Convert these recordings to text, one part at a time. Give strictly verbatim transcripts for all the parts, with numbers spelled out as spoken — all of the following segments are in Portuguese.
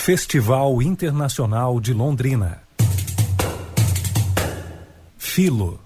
Festival Internacional de Londrina. Filo.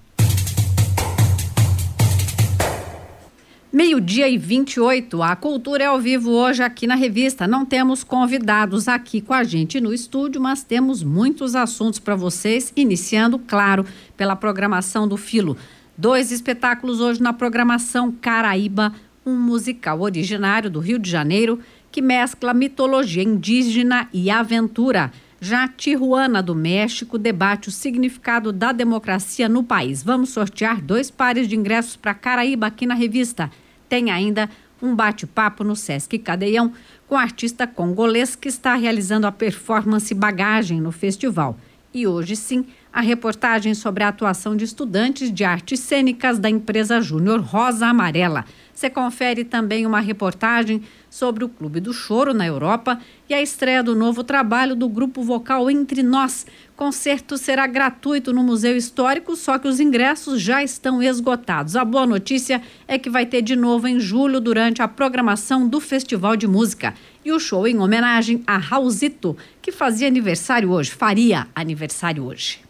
Meio-dia e vinte e oito, a Cultura é ao vivo hoje aqui na revista. Não temos convidados aqui com a gente no estúdio, mas temos muitos assuntos para vocês, iniciando, claro, pela programação do Filo. Dois espetáculos hoje na programação: Caraíba, um musical originário do Rio de Janeiro que mescla mitologia indígena e aventura. Já Tijuana, do México, debate o significado da democracia no país. Vamos sortear dois pares de ingressos para Caraíba aqui na revista. Tem ainda um bate-papo no Sesc Cadeião com o artista congolês que está realizando a performance Bagagem no festival. E hoje sim, a reportagem sobre a atuação de estudantes de artes cênicas da empresa Júnior Rosa Amarela. Você confere também uma reportagem sobre o Clube do Choro na Europa e a estreia do novo trabalho do grupo vocal Entre Nós. Concerto será gratuito no Museu Histórico, só que os ingressos já estão esgotados. A boa notícia é que vai ter de novo em julho durante a programação do Festival de Música. E o show em homenagem a Raulzito, que fazia aniversário hoje, faria aniversário hoje.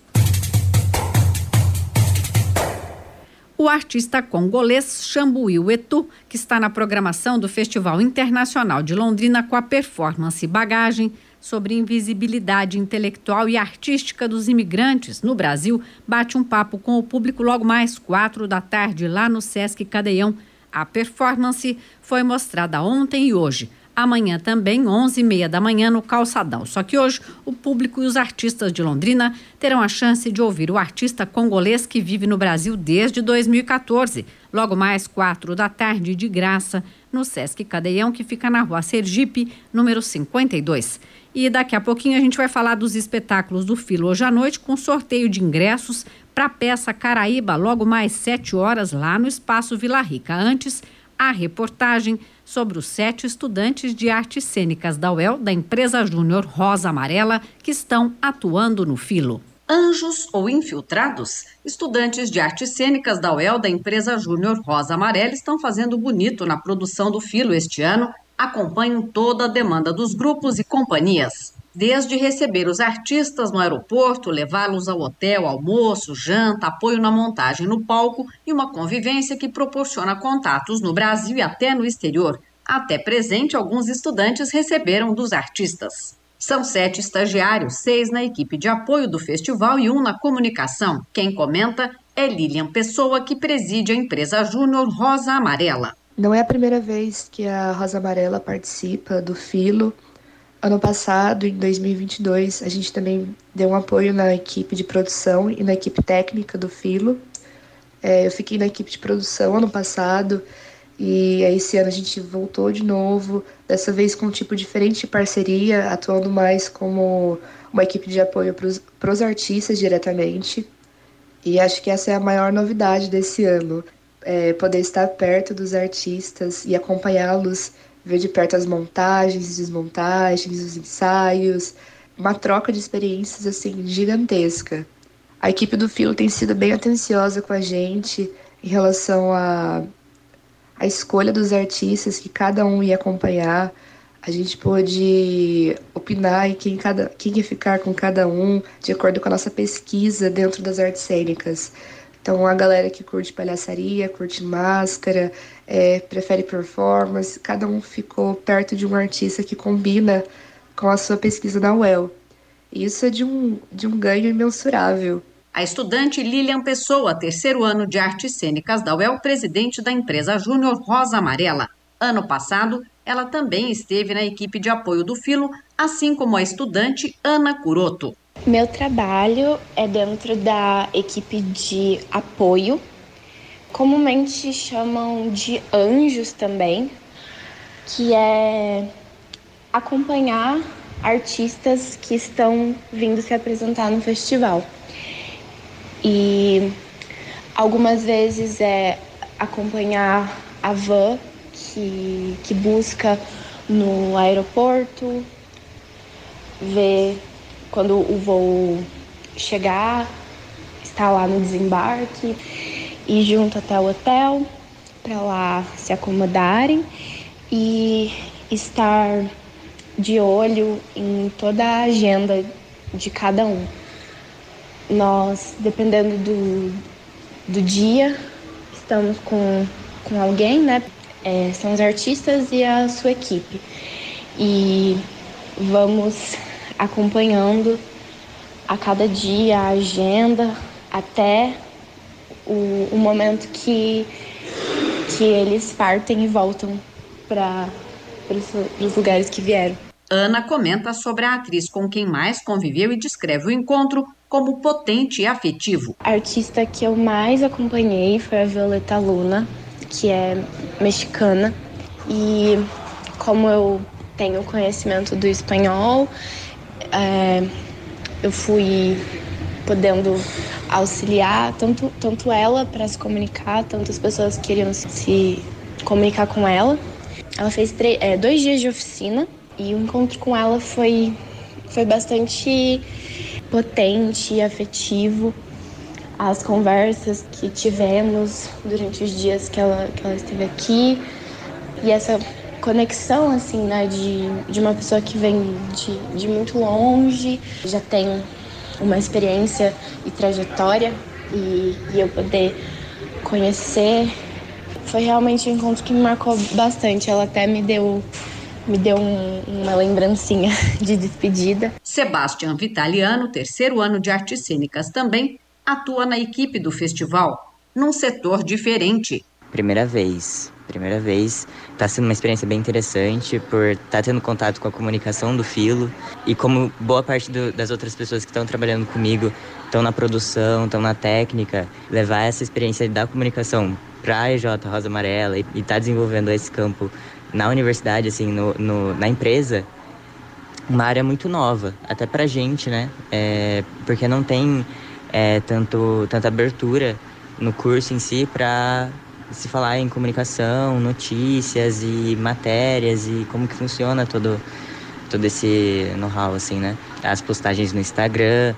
O artista congolês Xambuí Etu, que está na programação do Festival Internacional de Londrina com a performance Bagagem sobre invisibilidade intelectual e artística dos imigrantes no Brasil, bate um papo com o público logo mais quatro da tarde lá no Sesc Cadeião. A performance foi mostrada ontem e hoje. Amanhã também, onze e meia da manhã, no Calçadão. Só que hoje, o público e os artistas de Londrina terão a chance de ouvir o artista congolês que vive no Brasil desde dois mil e quatorze. Logo mais, quatro da tarde, de graça, no Sesc Cadeião, que fica na rua Sergipe, número cinquenta e dois. E daqui a pouquinho a gente vai falar dos espetáculos do Filo hoje à noite, com sorteio de ingressos para a peça Caraíba, logo mais sete horas, lá no Espaço Vila Rica. Antes, a reportagem sobre os sete estudantes de artes cênicas da U E L, da empresa Júnior Rosa Amarela, que estão atuando no Filo. Anjos ou infiltrados? Estudantes de artes cênicas da U E L, da empresa Júnior Rosa Amarela, estão fazendo bonito na produção do Filo este ano. Acompanham toda a demanda dos grupos e companhias. Desde receber os artistas no aeroporto, levá-los ao hotel, almoço, janta, apoio na montagem no palco e uma convivência que proporciona contatos no Brasil e até no exterior. Até presente, alguns estudantes receberam dos artistas. São sete estagiários, seis na equipe de apoio do festival e um na comunicação. Quem comenta é Lilian Pessoa, que preside a empresa Júnior Rosa Amarela. Não é a primeira vez que a Rosa Amarela participa do Filo. Ano passado, em dois mil e vinte e dois, a gente também deu um apoio na equipe de produção e na equipe técnica do Filo. É, eu fiquei na equipe de produção ano passado e esse ano a gente voltou de novo, dessa vez com um tipo diferente de parceria, atuando mais como uma equipe de apoio para os artistas diretamente. E acho que essa é a maior novidade desse ano, é poder estar perto dos artistas e acompanhá-los, ver de perto as montagens, desmontagens, os ensaios, uma troca de experiências assim gigantesca. A equipe do Filo tem sido bem atenciosa com a gente em relação à a, a escolha dos artistas que cada um ia acompanhar. A gente pôde opinar em quem, cada, quem ia ficar com cada um, de acordo com a nossa pesquisa dentro das artes cênicas. Então, a galera que curte palhaçaria, curte máscara, é, prefere performance, cada um ficou perto de um artista que combina com a sua pesquisa na U E L. E isso é de um, de um ganho imensurável. A estudante Lilian Pessoa, terceiro ano de artes cênicas da U E L, presidente da empresa Júnior Rosa Amarela. Ano passado, ela também esteve na equipe de apoio do Filo, assim como a estudante Ana Curoto. Meu trabalho é dentro da equipe de apoio, comumente chamam de anjos também, que é acompanhar artistas que estão vindo se apresentar no festival. E algumas vezes é acompanhar a van que, que busca no aeroporto, ver quando o voo chegar, estar lá no desembarque, ir junto até o hotel, para lá se acomodarem e estar de olho em toda a agenda de cada um. Nós, dependendo do, do dia, estamos com, com alguém, né? É, são os artistas e a sua equipe. E vamos acompanhando a cada dia a agenda até o, o momento que, que eles partem e voltam para os lugares que vieram. Ana comenta sobre a atriz com quem mais conviveu e descreve o encontro como potente e afetivo. A artista que eu mais acompanhei foi a Violeta Luna, que é mexicana. E como eu tenho conhecimento do espanhol, é, eu fui podendo auxiliar tanto, tanto ela para se comunicar, tanto as pessoas que queriam se, se comunicar com ela. Ela fez três, é, dois dias de oficina e o encontro com ela foi, foi bastante potente e afetivo. As conversas que tivemos durante os dias que ela, que ela esteve aqui e essa conexão, assim, né, de, de uma pessoa que vem de, de muito longe, já tem uma experiência e trajetória e, e eu poder conhecer. Foi realmente um encontro que me marcou bastante. Ela até me deu, me deu um, uma lembrancinha de despedida. Sebastian Vitaliano, terceiro ano de artes cênicas também, atua na equipe do festival, num setor diferente. Primeira vez, primeira vez. Está sendo uma experiência bem interessante por estar tendo contato com a comunicação do Filo e como boa parte do, das outras pessoas que estão trabalhando comigo estão na produção, estão na técnica, levar essa experiência da comunicação para a E J Rosa Amarela e estar tá desenvolvendo esse campo na universidade, assim, no, no, na empresa, uma área muito nova, até para a gente, né? É, porque não tem é, tanto, tanta abertura no curso em si para se falar em comunicação, notícias e matérias e como que funciona todo, todo esse know-how, assim, né? As postagens no Instagram,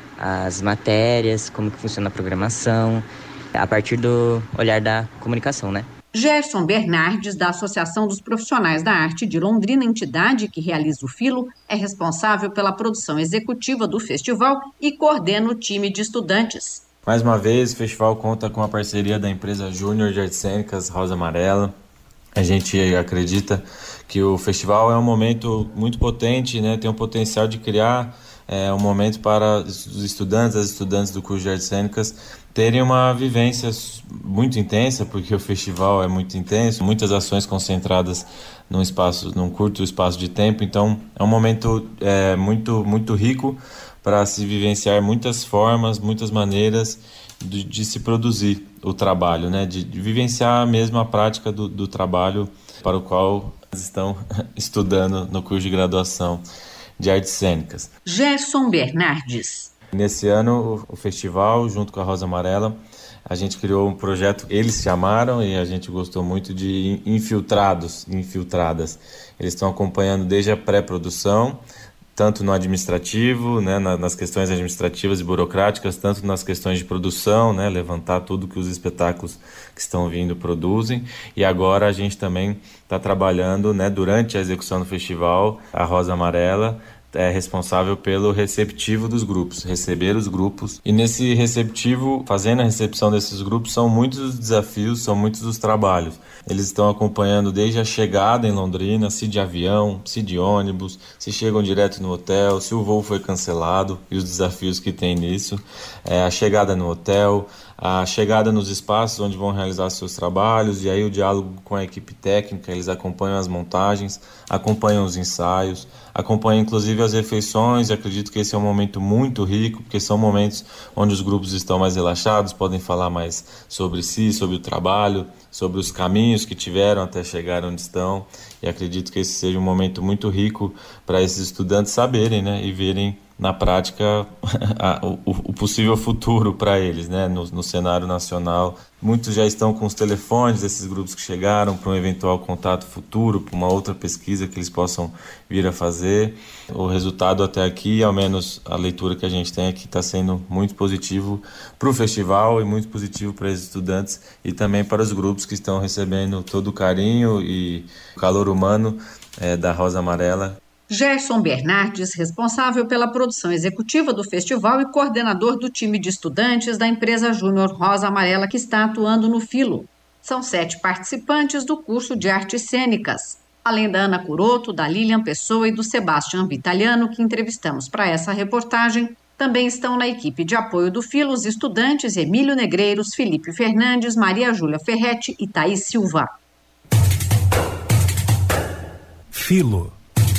as matérias, como que funciona a programação, a partir do olhar da comunicação, né? Gerson Bernardes, da Associação dos Profissionais da Arte de Londrina, entidade que realiza o Filo, é responsável pela produção executiva do festival e coordena o time de estudantes. Mais uma vez, o festival conta com a parceria da empresa Júnior de Artes Cênicas Rosa Amarela. A gente acredita que o festival é um momento muito potente, né? Tem um potencial de criar é, um momento para os estudantes, as estudantes do curso de Artes Cênicas terem uma vivência muito intensa, porque o festival é muito intenso, muitas ações concentradas num espaço, num curto espaço de tempo. Então, é um momento é, muito, muito rico para se vivenciar muitas formas, muitas maneiras de, de se produzir o trabalho, né? De, de vivenciar mesmo a prática do, do trabalho para o qual estão estudando no curso de graduação de Artes Cênicas. Gerson Bernardes. Nesse ano, o, o festival, junto com a Rosa Amarela, a gente criou um projeto, eles chamaram, e a gente gostou muito, de infiltrados, infiltradas. Eles estão acompanhando desde a pré-produção, tanto no administrativo, né, nas questões administrativas e burocráticas, tanto nas questões de produção, né, levantar tudo que os espetáculos que estão vindo produzem. E agora a gente também está trabalhando, né, durante a execução do festival, a Rosa Amarela é responsável pelo receptivo dos grupos, receber os grupos. E nesse receptivo, fazendo a recepção desses grupos, são muitos os desafios, são muitos os trabalhos. Eles estão acompanhando desde a chegada em Londrina, se de avião, se de ônibus, se chegam direto no hotel, se o voo foi cancelado e os desafios que tem nisso, é, a chegada no hotel, a chegada nos espaços onde vão realizar seus trabalhos, e aí o diálogo com a equipe técnica. Eles acompanham as montagens, acompanham os ensaios, acompanham inclusive as refeições. E acredito que esse é um momento muito rico, porque são momentos onde os grupos estão mais relaxados, podem falar mais sobre si, sobre o trabalho, sobre os caminhos que tiveram até chegar onde estão. E acredito que esse seja um momento muito rico para esses estudantes saberem, né, e verem na prática a, o, o possível futuro para eles, né, no, no cenário nacional. Muitos já estão com os telefones desses grupos que chegaram para um eventual contato futuro, para uma outra pesquisa que eles possam vir a fazer. O resultado até aqui, ao menos a leitura que a gente tem aqui, está sendo muito positivo para o festival e muito positivo para os estudantes e também para os grupos que estão recebendo todo o carinho e o calor humano é, da Rosa Amarela. Gerson Bernardes, responsável pela produção executiva do festival e coordenador do time de estudantes da empresa Júnior Rosa Amarela que está atuando no Filo. São sete participantes do curso de artes cênicas. Além da Ana Curoto, da Lilian Pessoa e do Sebastião Vitaliano, que entrevistamos para essa reportagem, também estão na equipe de apoio do Filo os estudantes Emílio Negreiros, Felipe Fernandes, Maria Júlia Ferretti e Thaís Silva. Filo.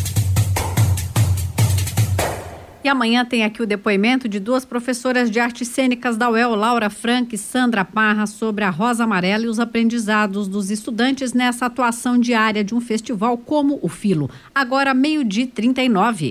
E amanhã tem aqui o depoimento de duas professoras de artes cênicas da U E L, Laura Frank e Sandra Parra, sobre a Rosa Amarela e os aprendizados dos estudantes nessa atuação diária de um festival como o Filo. Agora, meio-dia e trinta e nove.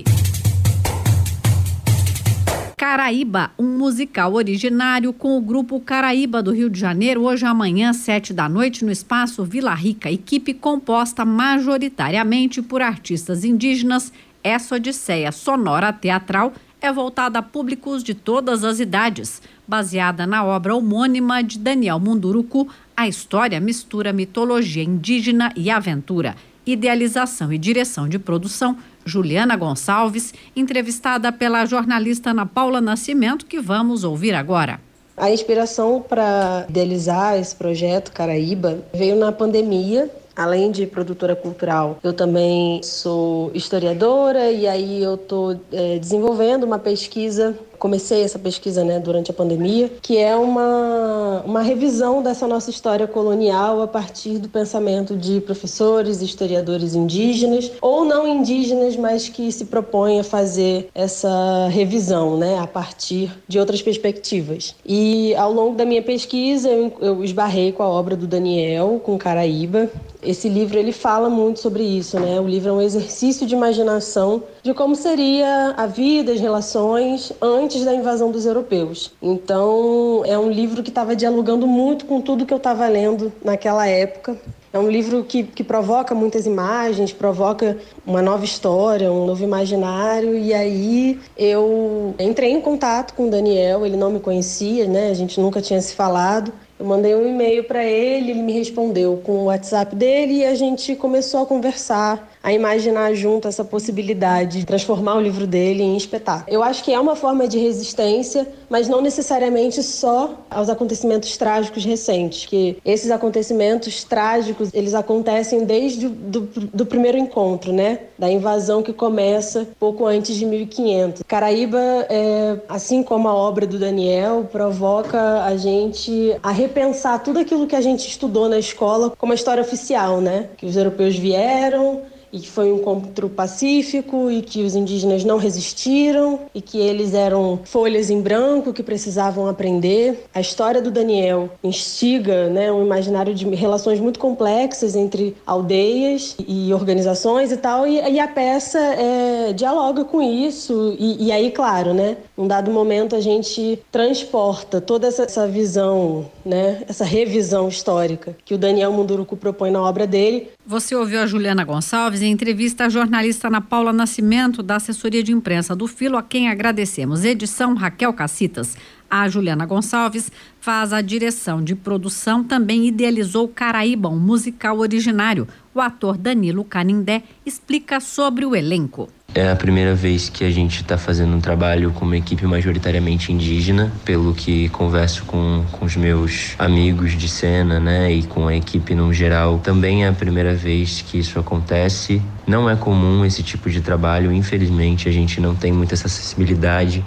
Caraíba, um musical originário com o grupo Caraíba do Rio de Janeiro, hoje amanhã, sete da noite, no Espaço Vila Rica. Equipe composta majoritariamente por artistas indígenas. Essa odisseia sonora teatral é voltada a públicos de todas as idades. Baseada na obra homônima de Daniel Munduruku, a história mistura mitologia indígena e aventura. Idealização e direção de produção, Juliana Gonçalves, entrevistada pela jornalista Ana Paula Nascimento, que vamos ouvir agora. A inspiração para idealizar esse projeto Caraíba veio na pandemia. Além de produtora cultural, eu também sou historiadora e aí eu estou é, desenvolvendo uma pesquisa, comecei essa pesquisa né, durante a pandemia, que é uma, uma revisão dessa nossa história colonial a partir do pensamento de professores, historiadores indígenas, ou não indígenas, mas que se propõem a fazer essa revisão né, a partir de outras perspectivas. E ao longo da minha pesquisa, eu, eu esbarrei com a obra do Daniel, com Caraíba. Esse livro ele fala muito sobre isso, né? O livro é um exercício de imaginação de como seria a vida, as relações antes da invasão dos europeus. Então, é um livro que estava dialogando muito com tudo que eu estava lendo naquela época. É um livro que, que provoca muitas imagens, provoca uma nova história, um novo imaginário. E aí eu entrei em contato com o Daniel, ele não me conhecia, né? A gente nunca tinha se falado. Eu mandei um e-mail para ele, ele me respondeu com o WhatsApp dele e a gente começou a conversar, a imaginar junto essa possibilidade de transformar o livro dele em espetáculo. Eu acho que é uma forma de resistência, mas não necessariamente só aos acontecimentos trágicos recentes, que esses acontecimentos trágicos, eles acontecem desde o do, do primeiro encontro, né? Da invasão que começa pouco antes de mil e quinhentos. Caraíba, é, assim como a obra do Daniel, provoca a gente a repensar tudo aquilo que a gente estudou na escola como a história oficial, né? Que os europeus vieram e que foi um encontro pacífico e que os indígenas não resistiram e que eles eram folhas em branco que precisavam aprender. A história do Daniel instiga, né, um imaginário de relações muito complexas entre aldeias e organizações e tal, e, e a peça é, dialoga com isso e, e aí, claro, né, num dado momento a gente transporta toda essa, essa visão, né, essa revisão histórica que o Daniel Munduruku propõe na obra dele. Você ouviu a Juliana Gonçalves em entrevista à jornalista Ana Paula Nascimento, da assessoria de imprensa do Filo, a quem agradecemos. Edição Raquel Cacitas. A Juliana Gonçalves faz a direção de produção, também idealizou Caraíba, um musical originário. O ator Danilo Canindé explica sobre o elenco. É a primeira vez que a gente está fazendo um trabalho com uma equipe majoritariamente indígena, pelo que converso com, com os meus amigos de cena, né, e com a equipe no geral. Também é a primeira vez que isso acontece. Não é comum esse tipo de trabalho, infelizmente a gente não tem muita essa acessibilidade,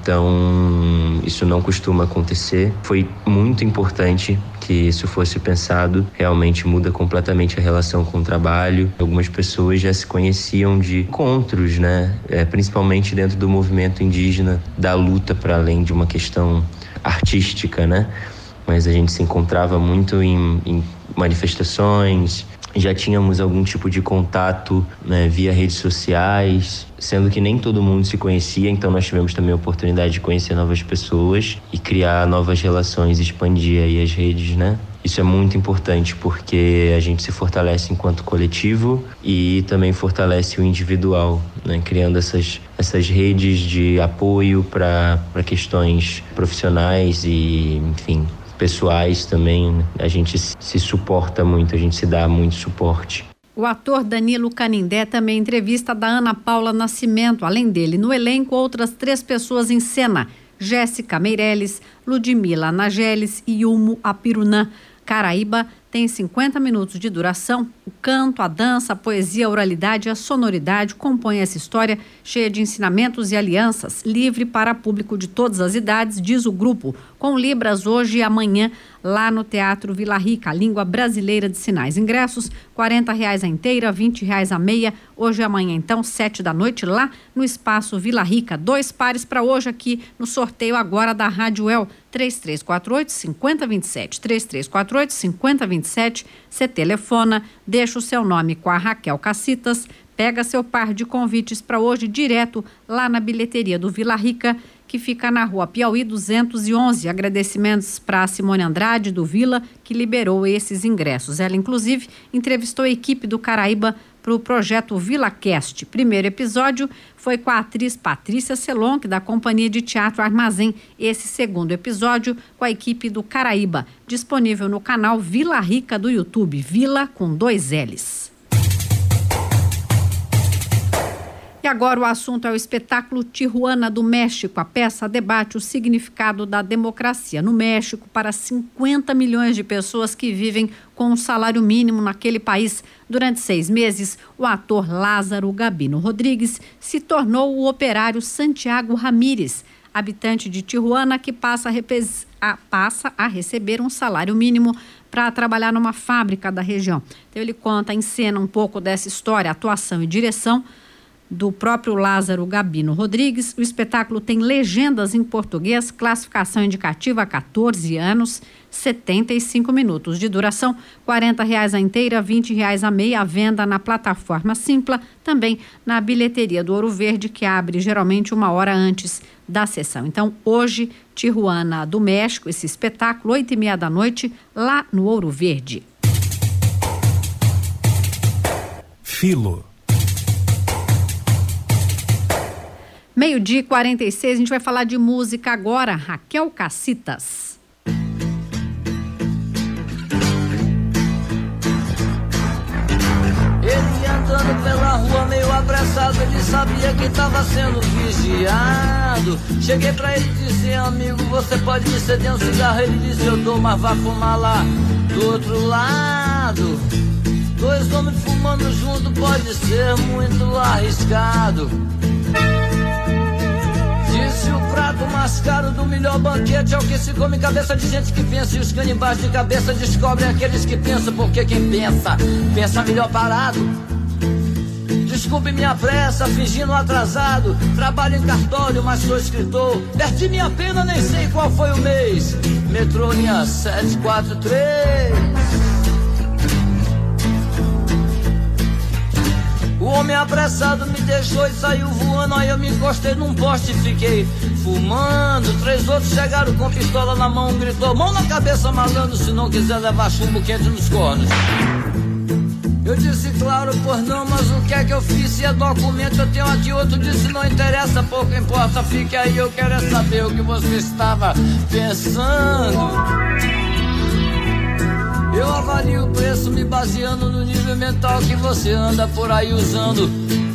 então isso não costuma acontecer. Foi muito importante que isso fosse pensado, realmente muda completamente a relação com o trabalho. Algumas pessoas já se conheciam de encontros, né? É, principalmente dentro do movimento indígena, da luta para além de uma questão artística, né? Mas a gente se encontrava muito em, em manifestações, já tínhamos algum tipo de contato, né, via redes sociais, sendo que nem todo mundo se conhecia, então nós tivemos também a oportunidade de conhecer novas pessoas e criar novas relações, expandir aí as redes, né? Isso é muito importante porque a gente se fortalece enquanto coletivo e também fortalece o individual, né? Criando essas, essas redes de apoio para para questões profissionais e, enfim, pessoais também. A gente se suporta muito, a gente se dá muito suporte. O ator Danilo Canindé também entrevista da Ana Paula Nascimento. Além dele, no elenco, outras três pessoas em cena: Jéssica Meirelles, Ludmila Nageles e Yumo Apirunã. Caraíba tem cinquenta minutos de duração. O canto, a dança, a poesia, a oralidade e a sonoridade compõem essa história cheia de ensinamentos e alianças, livre para público de todas as idades, diz o grupo, com libras hoje e amanhã lá no Teatro Vila Rica, a língua brasileira de sinais. Ingressos, quarenta reais a inteira, vinte reais a meia, hoje e amanhã então, sete da noite, lá no Espaço Vila Rica. Dois pares para hoje aqui no sorteio agora da Rádio El, três três quatro oito, cinco zero dois sete, três três quatro oito, cinco zero dois sete, você telefona, deixa o seu nome com a Raquel Cacitas, pega seu par de convites para hoje direto lá na bilheteria do Vila Rica, que fica na rua Piauí duzentos e onze. Agradecimentos para a Simone Andrade do Vila, que liberou esses ingressos. Ela, inclusive, entrevistou a equipe do Caraíba para o projeto VilaCast. Primeiro episódio foi com a atriz Patrícia Selonc, da Companhia de Teatro Armazém. Esse segundo episódio com a equipe do Caraíba, disponível no canal Vila Rica do YouTube, Vila com dois L's. E agora o assunto é o espetáculo Tijuana do México. A peça debate o significado da democracia no México para cinquenta milhões de pessoas que vivem com um salário mínimo naquele país. Durante seis meses, o ator Lázaro Gabino Rodrigues se tornou o operário Santiago Ramírez, habitante de Tijuana, que passa a, repes... a... passa a receber um salário mínimo para trabalhar numa fábrica da região. Então ele conta em cena um pouco dessa história, atuação e direção do próprio Lázaro Gabino Rodrigues. O espetáculo tem legendas em português, classificação indicativa a catorze anos, setenta e cinco minutos de duração, quarenta reais a inteira, vinte reais a meia, a venda na plataforma Simpla, também na bilheteria do Ouro Verde, que abre geralmente uma hora antes da sessão. Então, hoje, Tijuana do México, esse espetáculo, oito e meia da noite, lá no Ouro Verde. Filo. Meio-dia e quarenta e seis, a gente vai falar de música agora. Raquel Cacitas. Ele andando pela rua meio apressado, ele sabia que estava sendo vigiado. Cheguei pra ele e disse: amigo, você pode me ceder um cigarro? Ele disse: eu dou, mas vá fumar lá do outro lado. Dois homens fumando junto pode ser muito arriscado. Disse: o prato mais caro do melhor banquete é o que se come cabeça de gente que pensa. E os canibais de cabeça descobrem aqueles que pensam, porque quem pensa, pensa melhor parado. Desculpe minha pressa, fingindo atrasado. Trabalho em cartório, mas sou escritor. Perdi minha pena, nem sei qual foi o mês. Metrô linha sete quatro três. O homem apressado me deixou e saiu voando. Aí eu me encostei num poste e fiquei fumando. Três outros chegaram com pistola na mão, gritou: mão na cabeça, malandro, se não quiser levar chumbo quente nos cornos. Eu disse: claro, pois não, mas o que é que eu fiz? Se é documento, eu tenho aqui. Outro disse: não interessa, pouco importa, fique aí, eu quero é saber o que você estava pensando. Eu avalio o preço me baseando no nível mental que você anda por aí usando.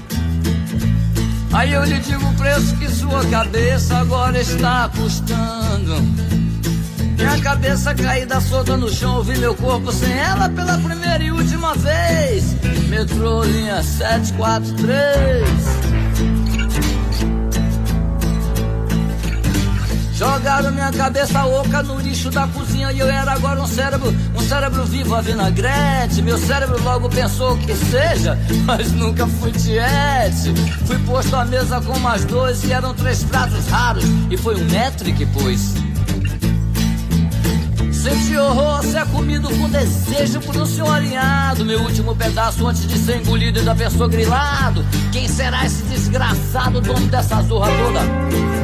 Aí eu lhe digo o preço que sua cabeça agora está custando. Minha cabeça caída solta no chão, ouvi meu corpo sem ela pela primeira e última vez. Metrô linha sete quatro três. Jogaram minha cabeça oca no lixo da cozinha e eu era agora um cérebro, um cérebro vivo a vinagrete. Meu cérebro logo pensou que seja, mas nunca fui tiete. Fui posto à mesa com mais dois e eram três pratos raros e foi um metro que pôs. Senti horror, ser comido com desejo por um senhor alinhado. Meu último pedaço antes de ser engolido e da pessoa grilado. Quem será esse desgraçado dono dessa zorra toda?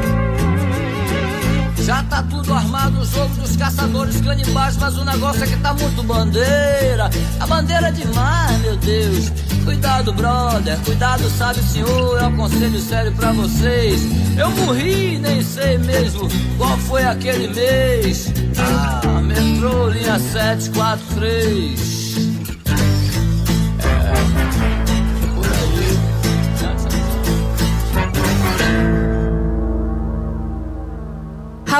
Já tá tudo armado, o jogo dos caçadores canibais, mas o negócio é que tá muito bandeira. A bandeira é demais, meu Deus. Cuidado, brother, cuidado, sabe, senhor, é um conselho sério pra vocês. Eu morri, nem sei mesmo qual foi aquele mês. Ah, metrô linha sete quatro três. É.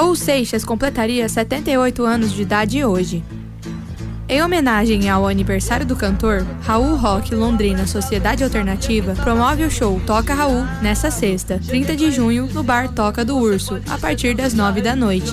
Raul Seixas completaria setenta e oito anos de idade hoje. Em homenagem ao aniversário do cantor, Raul Rock Londrina Sociedade Alternativa promove o show Toca Raul nesta sexta, trinta de junho, no bar Toca do Urso, a partir das nove da noite.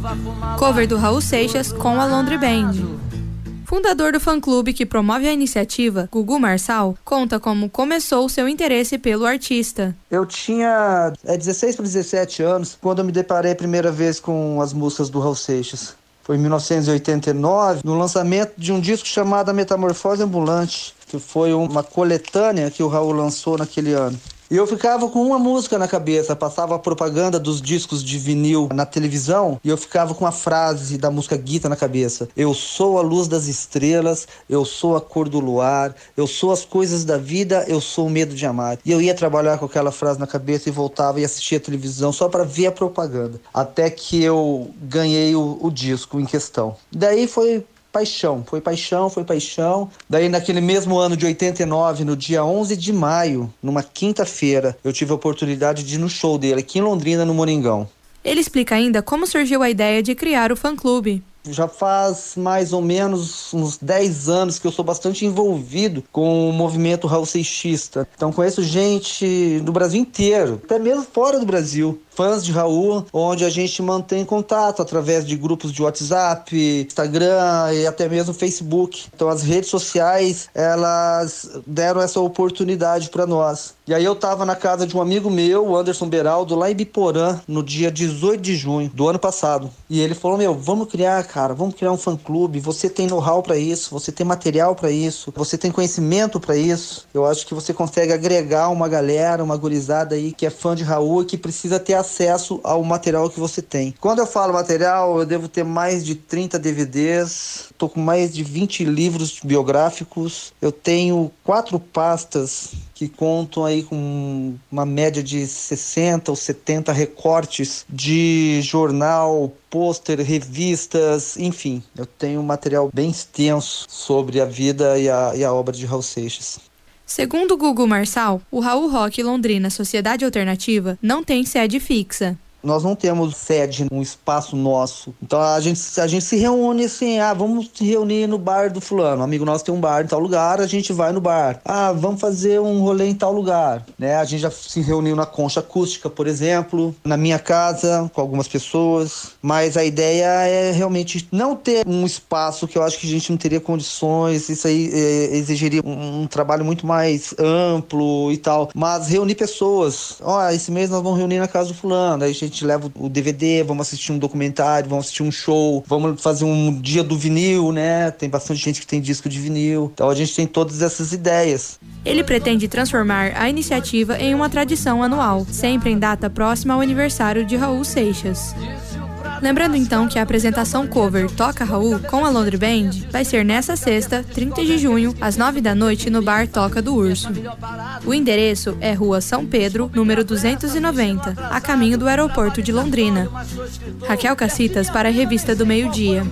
Cover do Raul Seixas com a Londre Band. Fundador do fã-clube que promove a iniciativa, Gugu Marçal, conta como começou seu interesse pelo artista. Eu tinha é, dezesseis para dezessete anos quando eu me deparei a primeira vez com as músicas do Raul Seixas. Foi em mil novecentos e oitenta e nove, no lançamento de um disco chamado Metamorfose Ambulante, que foi uma coletânea que o Raul lançou naquele ano. E eu ficava com uma música na cabeça, passava a propaganda dos discos de vinil na televisão e eu ficava com a frase da música Guita na cabeça. Eu sou a luz das estrelas, eu sou a cor do luar, eu sou as coisas da vida, eu sou o medo de amar. E eu ia trabalhar com aquela frase na cabeça e voltava e assistia a televisão só para ver a propaganda. Até que eu ganhei o, o disco em questão. Daí foi... Paixão, foi paixão, foi paixão. Daí naquele mesmo ano de oitenta e nove, no dia onze de maio, numa quinta-feira, eu tive a oportunidade de ir no show dele aqui em Londrina, no Moringão. Ele explica ainda como surgiu a ideia de criar o fã-clube. Já faz mais ou menos uns dez anos que eu sou bastante envolvido com o movimento Raul Seixista. Então conheço gente do Brasil inteiro, até mesmo fora do Brasil. Fãs de Raul, onde a gente mantém contato através de grupos de WhatsApp, Instagram e até mesmo Facebook. Então as redes sociais, elas deram essa oportunidade para nós. E aí eu tava na casa de um amigo meu, o Anderson Beraldo, lá em Biporã, no dia dezoito de junho do ano passado. E ele falou, meu, vamos criar, cara, vamos criar um fã-clube. Você tem know-how para isso, você tem material para isso, você tem conhecimento para isso. Eu acho que você consegue agregar uma galera, uma gurizada aí que é fã de Raul e que precisa ter acesso ao material que você tem. Quando eu falo material, eu devo ter mais de trinta D V Ds, tô com mais de vinte livros biográficos, eu tenho quatro pastas que contam aí com uma média de sessenta ou setenta recortes de jornal, pôster, revistas, enfim. Eu tenho um material bem extenso sobre a vida e a, e a obra de Raul Seixas. Segundo Gugu Marçal, o Raul Rock Londrina Sociedade Alternativa não tem sede fixa. Nós não temos sede, um espaço nosso. Então a gente, a gente se reúne assim, ah, vamos se reunir no bar do fulano. Um amigo nosso tem um bar em tal lugar, a gente vai no bar. Ah, vamos fazer um rolê em tal lugar. Né? A gente já se reuniu na Concha Acústica, por exemplo, na minha casa, com algumas pessoas. Mas a ideia é realmente não ter um espaço que eu acho que a gente não teria condições. Isso aí é, exigiria um, um trabalho muito mais amplo e tal. Mas reunir pessoas. Ó, oh, esse mês nós vamos reunir na casa do fulano. Aí a gente A gente leva o D V D, vamos assistir um documentário, vamos assistir um show, vamos fazer um dia do vinil, né? Tem bastante gente que tem disco de vinil. Então a gente tem todas essas ideias. Ele pretende transformar a iniciativa em uma tradição anual, sempre em data próxima ao aniversário de Raul Seixas. Lembrando então que a apresentação cover Toca Raul com a Londre Band vai ser nesta sexta, trinta de junho, às nove da noite no bar Toca do Urso. O endereço é Rua São Pedro, número duzentos e noventa, a caminho do aeroporto de Londrina. Raquel Cacitas para a Revista do Meio Dia.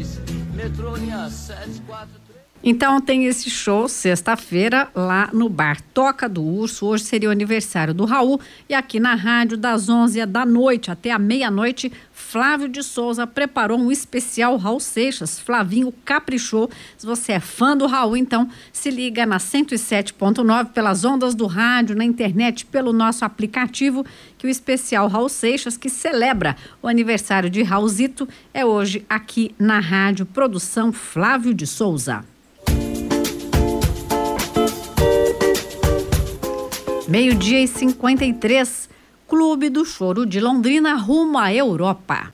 Então tem esse show sexta-feira lá no bar Toca do Urso. Hoje seria o aniversário do Raul e aqui na rádio das onze da noite até a meia-noite, Flávio de Souza preparou um especial Raul Seixas. Flavinho caprichou. Se você é fã do Raul, então se liga na cento e sete ponto nove pelas ondas do rádio, na internet, pelo nosso aplicativo, que o especial Raul Seixas, que celebra o aniversário de Raulzito, é hoje aqui na rádio. Produção Flávio de Souza. Meio-dia e cinquenta e três, Clube do Choro de Londrina rumo à Europa.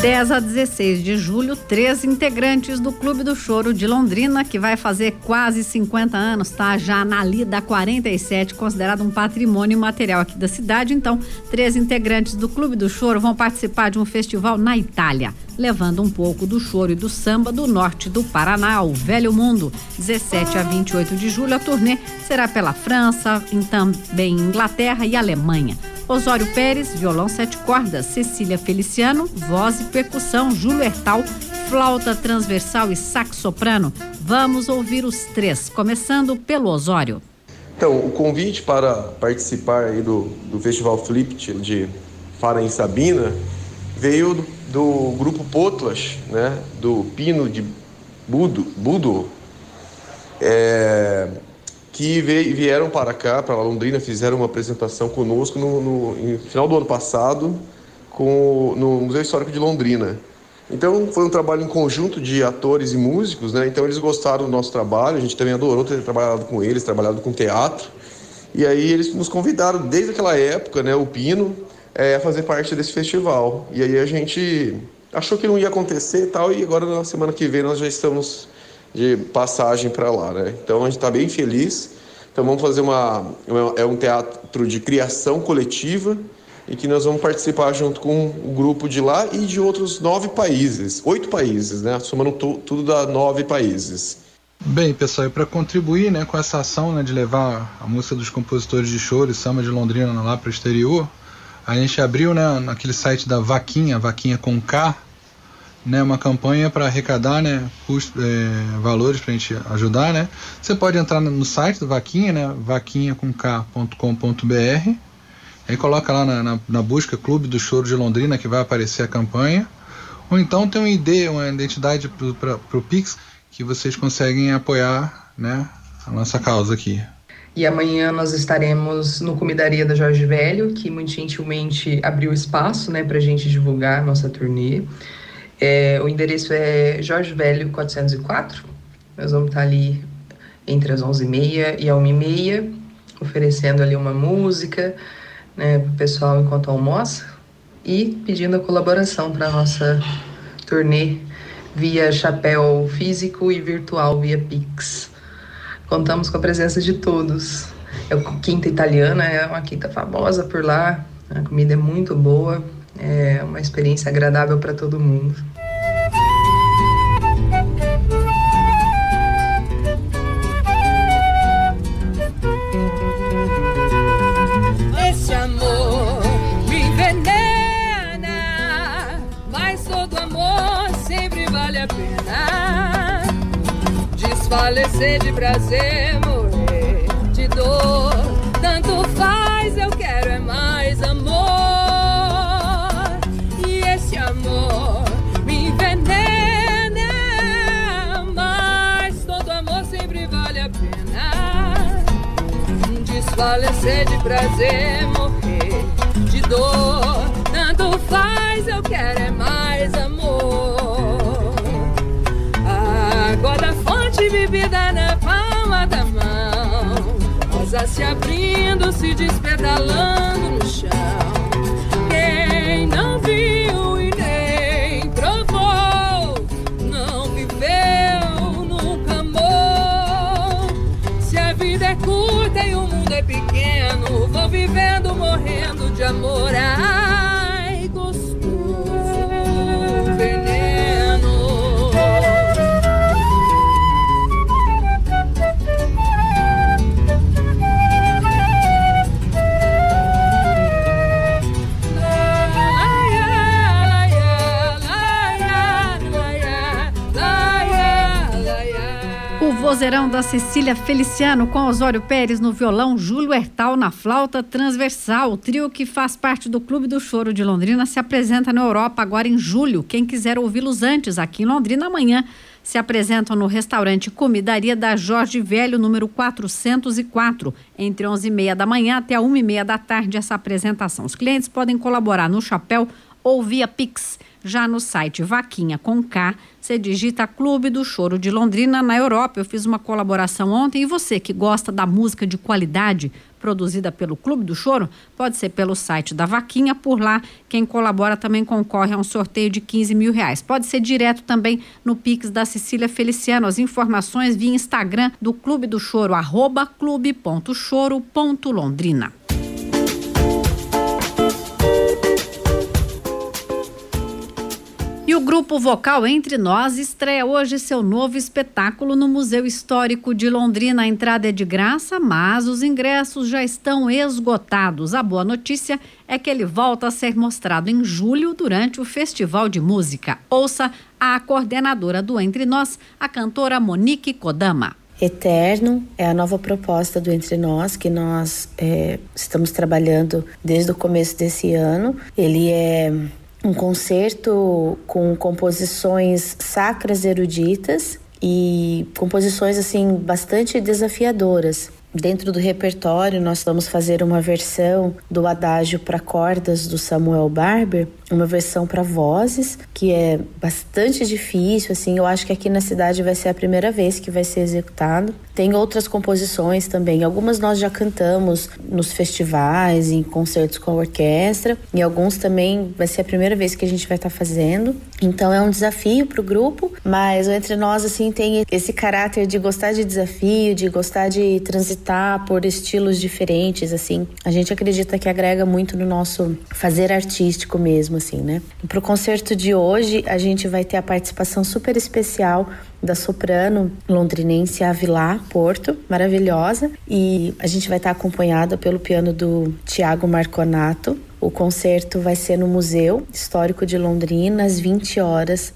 dez a dezesseis de julho, três integrantes do Clube do Choro de Londrina, que vai fazer quase cinquenta anos, tá? Já na Lida quarenta e sete, considerado um patrimônio material aqui da cidade. Então, três integrantes do Clube do Choro vão participar de um festival na Itália, levando um pouco do choro e do samba do norte do Paraná ao Velho Mundo. dezessete a vinte e oito de julho, a turnê será pela França, em também Inglaterra e Alemanha. Osório Pérez, violão sete cordas, Cecília Feliciano, voz e percussão, Júlio Hertal, flauta transversal e sax soprano. Vamos ouvir os três, começando pelo Osório. Então, o convite para participar aí do, do Festival Flipped de Fara em Sabina veio do, do grupo Potlas, né, do Pino de Budo, Budo é, que veio, vieram para cá, para Londrina, fizeram uma apresentação conosco no, no, no final do ano passado com, no Museu Histórico de Londrina. Então, foi um trabalho em conjunto de atores e músicos, né? Então, eles gostaram do nosso trabalho, a gente também adorou ter trabalhado com eles, trabalhado com teatro. E aí, eles nos convidaram, desde aquela época, né, o Pino, é, a fazer parte desse festival. E aí, a gente achou que não ia acontecer e tal, e agora, na semana que vem, nós já estamos de passagem para lá, né? Então, a gente está bem feliz. Então, vamos fazer uma, uma... É um teatro de criação coletiva, e que nós vamos participar junto com o grupo de lá e de outros nove países, oito países, né? Somando tu, tudo dá nove países. Bem, pessoal, e para contribuir, né, com essa ação, né, de levar a música dos compositores de choro e samba de Londrina lá para o exterior, a gente abriu, né, naquele site da Vaquinha, Vaquinha com K, né, uma campanha para arrecadar, né, custo, é, valores para a gente ajudar, né? Você pode entrar no site da Vaquinha, né, vaquinha com k ponto com ponto b r. Aí coloca lá na, na, na busca Clube do Choro de Londrina, que vai aparecer a campanha. Ou então tem uma I D, uma identidade para o Pix, que vocês conseguem apoiar, né, a nossa causa aqui. E amanhã nós estaremos no Comidaria da Jorge Velho, que muito gentilmente abriu espaço, né, para a gente divulgar a nossa turnê. É, o endereço é Jorge Velho quatrocentos e quatro. Nós vamos estar ali entre as onze e meia e a uma e meia, oferecendo ali uma música, né, para o pessoal enquanto almoça, e pedindo a colaboração para a nossa turnê via chapéu físico e virtual via Pix. Contamos com a presença de todos. É a Quinta Italiana, é uma quinta famosa por lá, a comida é muito boa, é uma experiência agradável para todo mundo. Desfalecer de prazer, morrer de dor, tanto faz, eu quero é mais amor. E esse amor me envenena, mas todo amor sempre vale a pena. Desfalecer de prazer, morrer de dor, tanto faz, eu quero é mais amor. Água da fonte bebida na palma da mão, rosa se abrindo, se despedalando no chão. Quem não viu e nem provou, não viveu, nunca amou. Se a vida é curta e o mundo é pequeno, vou vivendo, morrendo de amor. Ai, gostoso veneno. Vozeirão da Cecília Feliciano com Osório Pérez no violão, Júlio Hertal na flauta transversal. O trio que faz parte do Clube do Choro de Londrina se apresenta na Europa agora em julho. Quem quiser ouvi-los antes aqui em Londrina, amanhã se apresentam no restaurante Comidaria da Jorge Velho, número quatrocentos e quatro, entre onze e meia da manhã até uma e meia da tarde essa apresentação. Os clientes podem colaborar no chapéu ou via Pix. Já no site Vaquinha com K, você digita Clube do Choro de Londrina na Europa. Eu fiz uma colaboração ontem e você que gosta da música de qualidade produzida pelo Clube do Choro, pode ser pelo site da Vaquinha. Por lá, quem colabora também concorre a um sorteio de quinze mil reais. Pode ser direto também no Pix da Cecília Feliciano. As informações via Instagram do Clube do Choro, arroba clube ponto choro ponto londrina. E o grupo vocal Entre Nós estreia hoje seu novo espetáculo no Museu Histórico de Londrina. A entrada é de graça, mas os ingressos já estão esgotados. A boa notícia é que ele volta a ser mostrado em julho durante o Festival de Música. Ouça a coordenadora do Entre Nós, a cantora Monique Kodama. Eterno é a nova proposta do Entre Nós, que nós é, estamos trabalhando desde o começo desse ano. Ele é um concerto com composições sacras eruditas e composições assim bastante desafiadoras. Dentro do repertório, nós vamos fazer uma versão do adágio para cordas do Samuel Barber, uma versão para vozes, que é bastante difícil, assim, eu acho que aqui na cidade vai ser a primeira vez que vai ser executado. Tem outras composições também, algumas nós já cantamos nos festivais, em concertos com a orquestra, e alguns também vai ser a primeira vez que a gente vai estar fazendo. Então é um desafio para o grupo, mas o Entre Nós, assim, tem esse caráter de gostar de desafio, de gostar de transitar por estilos diferentes, assim. A gente acredita que agrega muito no nosso fazer artístico mesmo, assim, né? Pro concerto de hoje, a gente vai ter a participação super especial da soprano londrinense Avilá Porto, maravilhosa, e a gente vai estar acompanhada pelo piano do Tiago Marconato. O concerto vai ser no Museu Histórico de Londrina, às vinte horas.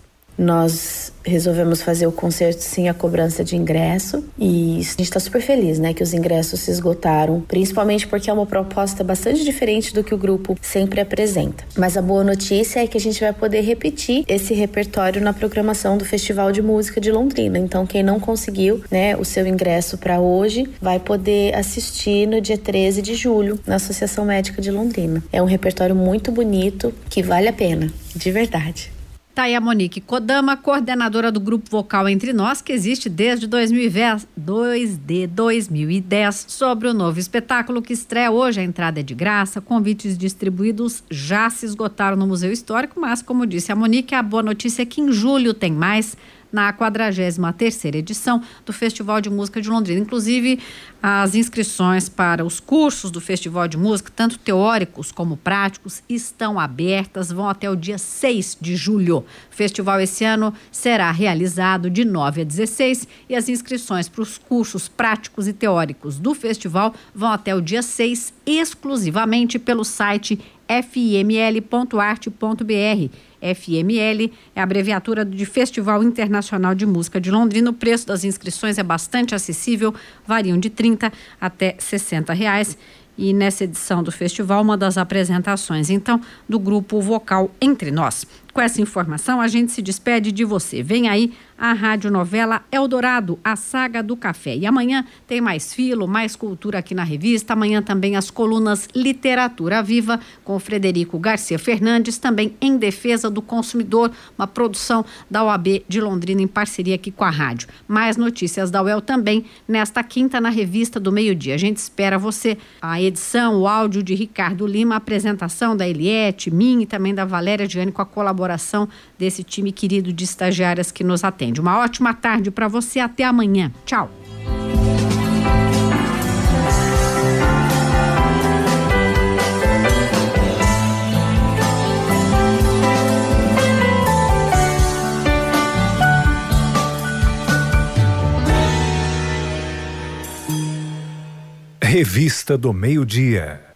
Nós resolvemos fazer o concerto sem a cobrança de ingresso e a gente está super feliz, né, que os ingressos se esgotaram, principalmente porque é uma proposta bastante diferente do que o grupo sempre apresenta. Mas a boa notícia é que a gente vai poder repetir esse repertório na programação do Festival de Música de Londrina. Então, quem não conseguiu, né, o seu ingresso para hoje, vai poder assistir no dia treze de julho na Associação Médica de Londrina. É um repertório muito bonito que vale a pena, de verdade. Tá aí a Monique Kodama, coordenadora do grupo vocal Entre Nós, que existe desde dois mil e dez, sobre o novo espetáculo que estreia hoje. A entrada é de graça, convites distribuídos já se esgotaram no Museu Histórico, mas, como disse a Monique, a boa notícia é que em julho tem mais, na quadragésima terceira edição do Festival de Música de Londrina. Inclusive, as inscrições para os cursos do Festival de Música, tanto teóricos como práticos, estão abertas, vão até o dia seis de julho. O festival esse ano será realizado de nove a dezesseis e as inscrições para os cursos práticos e teóricos do festival vão até o dia seis, exclusivamente pelo site f m l ponto arte ponto b r. F M L é a abreviatura de Festival Internacional de Música de Londrina. O preço das inscrições é bastante acessível, variam de trinta até sessenta reais. E nessa edição do festival, uma das apresentações, então, do grupo vocal Entre Nós. Com essa informação, a gente se despede de você. Vem aí a radionovela Eldorado, a saga do café. E amanhã tem mais Filo, mais cultura aqui na revista. Amanhã também as colunas Literatura Viva, com o Frederico Garcia Fernandes, também Em Defesa do Consumidor, uma produção da O A B de Londrina em parceria aqui com a rádio. Mais notícias da U E L também nesta quinta na revista do meio-dia. A gente espera você. A edição, o áudio de Ricardo Lima, a apresentação da Eliette, mim e também da Valéria Gianni, com a colaboração desse time querido de estagiárias que nos atende. Uma ótima tarde para você, até amanhã. Tchau. Revista do Meio-Dia.